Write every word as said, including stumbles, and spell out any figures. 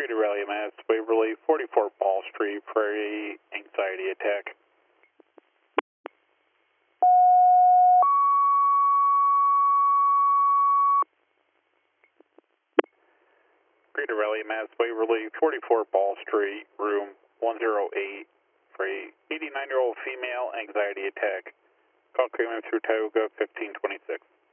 Greater Rally Mass, Waverly, forty-four Ball Street for a anxiety attack. Greater Rally Mass, Waverly, forty-four Ball Street, room one oh eight for a eighty-nine-year-old female anxiety attack. Call Cleveland through Tioga fifteen twenty-six.